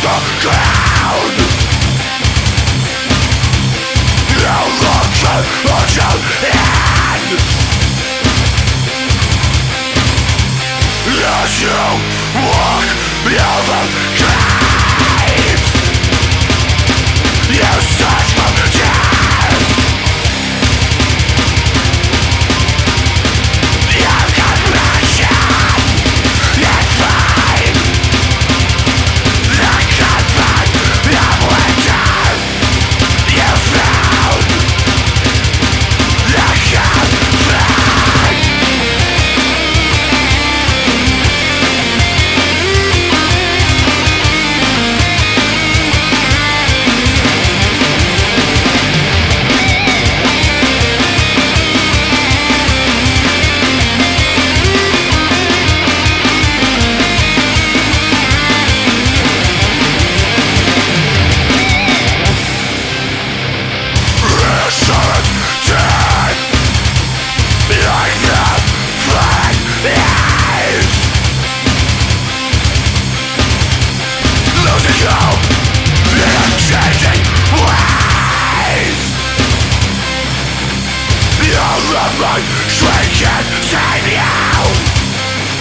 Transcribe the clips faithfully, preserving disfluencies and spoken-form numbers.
ground. Now look at your hand as you walk over graves. You search for tears. You've got passion and fame. The comfort of winter you found. The comfort. Right, shrink and save you.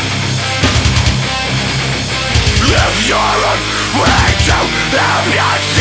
If you're on way to help yourself.